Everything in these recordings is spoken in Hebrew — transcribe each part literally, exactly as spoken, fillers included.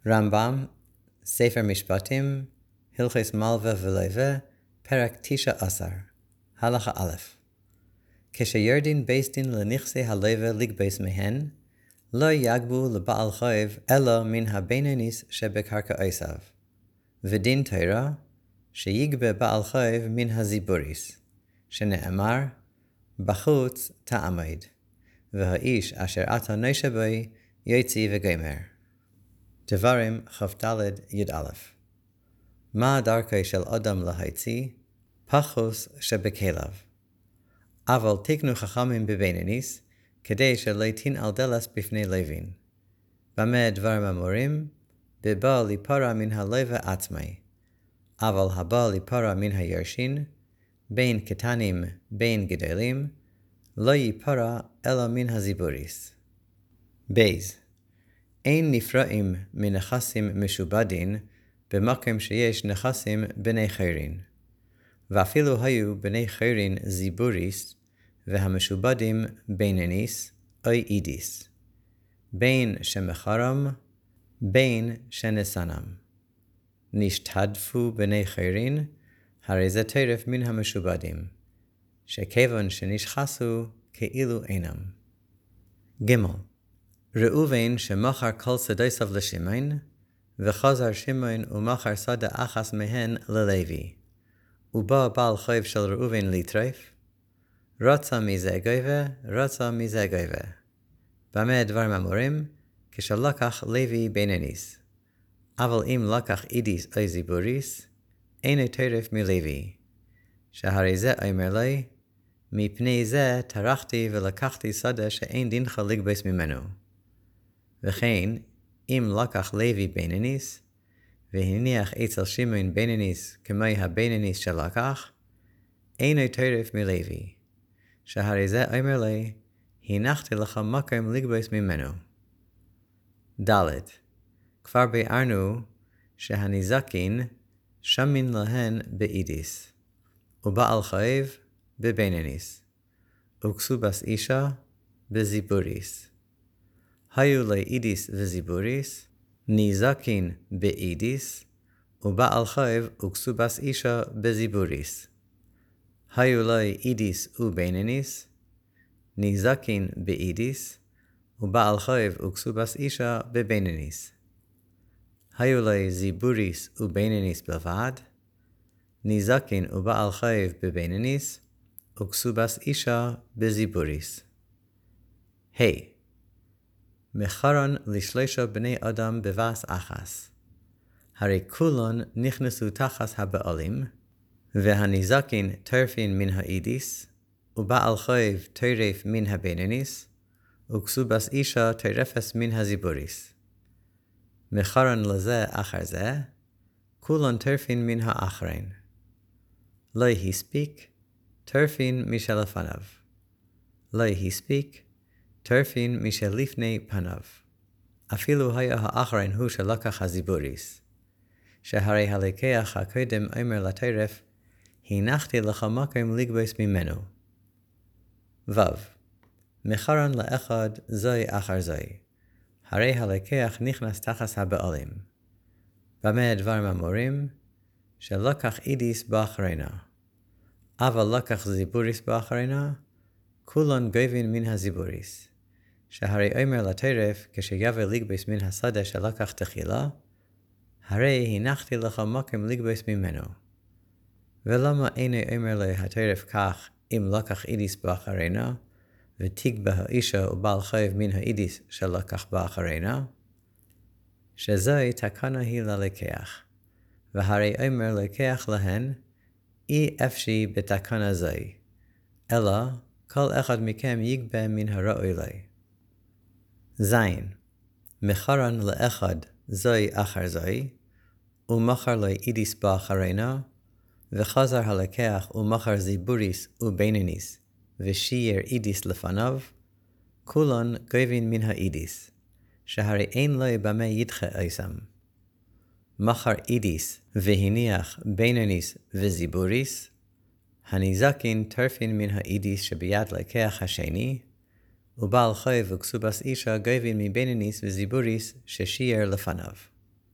רמב"ם, ספר משפטים, הלכות מלווה ולווה, פרק תשע עשר, הלכה א'. כשירדין בית דין לנכסי הלווה לגבס מהן, לא יגבו לבעל חייב אלא מן הבינוניס שבקרקעיו, ודין תורה שיגבה בעל חייב מן הזיבוריס, שנאמר, בחוץ תעמד, והאיש אשר אתה נושא בו יוציא וגמר. דברים כ"ד י"א. מה דרכי של אדם להוציא? פחוס שבכליו. אבל תקנו חכמים בבינוניס, כדי שלא תנעל דלס בפני לווין. במה דברים אמורים? בבא ליפרע מן הלווה עצמי. אבל הבא ליפרע מן היורשין, בין קטנים בין גדולים, לא ייפרע אלא מן הזיבוריס. בייז. אין נפרעים מנכסים משובדין במקום שיש נכסים בני חיירין. ואפילו היו בני חיירין זיבוריס, והמשובדים בינוניס או אידיס. בין שמחרם, בין שנסנם. נשתדפו בני חיירין, הרי זה טרף מן המשובדים, שכיוון שנשחסו כאילו אינם. ג' ראובן שמחר כל שדייסו לשמעון, וחזר שמעון ומחר שדה אחס מהן ללוי. ובא בעל חייב של ראובן לטרף, רצה מזה גובה, רצה מזה גובה. במה דברים אמורים? כשלקח לוי בינוניס. אבל אם לקח אידיס או זיבוריס, אינו טרף מלוי. שהרי זה אומר לי, מפני זה טרחתי ולקחתי שדה שאין דינך לגבס ממנו. וכן, אם לקח לוי בינוניס, והניח אצל שמעון בינוניס כמו הבינוניס שלקח, אינו טרף מלוי. שהרי זה אומר לי, הנחתי לך מקום לגבס ממנו. ד' כבר ביארנו שהנזקין שמין להן באידיס, ובעל חייב בבינוניס, וכסובס אישה בזיבוריס. היו לאידיס וזיבוריס, נזקין באידיס, ובעל חייב וכסובס אישה בזיבוריס. היו לאידיס ובינוניס, נזקין באידיס, ובעל חייב וכסובס אישה בבינוניס. היו לזיבוריס ובינוניס בלבד, נזקין ובעל חייב בבינוניס, וכסובס אישה בזיבוריס. היי, hey, מחרון לשלושה בני אדם בבס אחס. הרי כולן נכנסו תחת הבעלים, והנזקין טרפין מן האידיס, ובעל חייב טרף מן הבינוניס, וכסובס אישה טרפס מן הזיבוריס. מחרון לזה אחר זה, כולן טרפין מן האחרין. לא הספיק, טרפין משלפניו. לא הספיק, טרפין משלפני פניו. אפילו היה האחרין הוא שלקח הזיבוריס. שהרי הלקח הקודם אומר לטרף, הנחתי לך מקום לגבס ממנו. ו. מחרון לאחד זוי אחר זוי. הרי הלקח נכנס תחת הבעלים. במה דברים אמורים? שלקח אידיס באחרינה. אבל לקח זיבוריס באחרינה, כולן גובין מן הזיבוריס. שהרי אומר לטרף, כשיבוא לגבס מן השדה שלקח תחילה, הרי הנחתי לך מקום לגבס ממנו. ולמה אינו אומר לטרף כך, אם לקח אידיס באחרינה, ותגבה האישה ובעל חייב מן האידיס שלקח באחרינה? שזוהי תקנה היא ללקח, והרי אומר לקח להן, אי אפשי בתקנה זוהי, אלא כל אחד מכם יגבה מן הראוי לי. זין, מחרון לאחד זוהי אחר זוהי, ומחר לו אידיס באחרינה, וחזר הלקח ומחר זיבוריס ובינוניס, ושייר אידיס לפניו, כולן גובין מן האידיס, שהרי אין לו במה ידחה איסם. מחר אידיס והניח בינוניס וזיבוריס, הנזקין טרפין מן האידיס שביד לקח השני, ובעל חייב וכסובס אישה גובין מבינוניס וזיבוריס ששייר לפניו.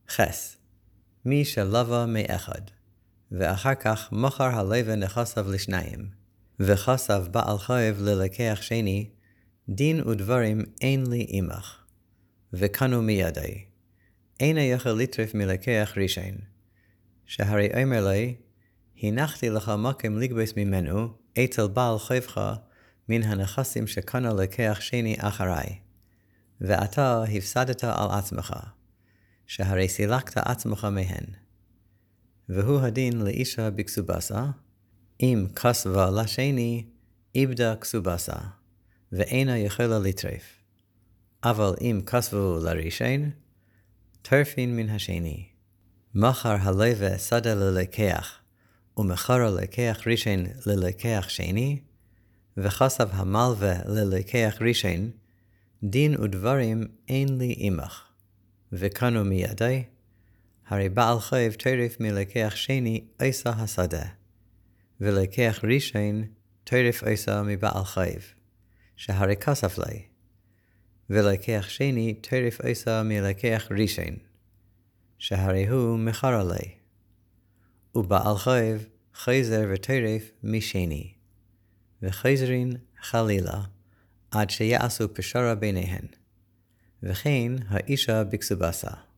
חס, מי שלווה מאחד, ואחר כך מוכר הלווה נכסיו לשניים, וחסיו בעל חייב ללקח שני, דין ודברים אין לי עמך, וקנו מידי, אין יכול לטרף מלקח ראשון, שהרי אומר לי, הנחתי לך מקם לגבס ממנו, אצל בעל חייבך, מן הנכסים שקנה לקח שני אחריי, ואתה הפסדת על עצמך, שהרי סילקת עצמך מהן. והוא הדין לאישה בכסובסה, אם כסבה לשני, איבדה כסובסה, ואינה יכולה לטרף. אבל אם כסבו לראשון, טרפין מן השני. מחר הלווה שדה ללקח, ומחר לקח ראשון ללקח שני, וכסב המלווה ללקח ראשון, דין ודברים אין לי עמך, וקנו מידי, הרי בעל חייב טרף מלקח שני עשה השדה, ולקח ראשון טרף עשה מבעל חייב, שהרי כסף לי, ולקח שני טרף עשה מלקח ראשון, שהרי הוא מכר לי, ובעל חייב חייזר וטרף משני, וחייזרין חלילה, עד שיעשו פשרה ביניהן, וכן האישה בכסובסה.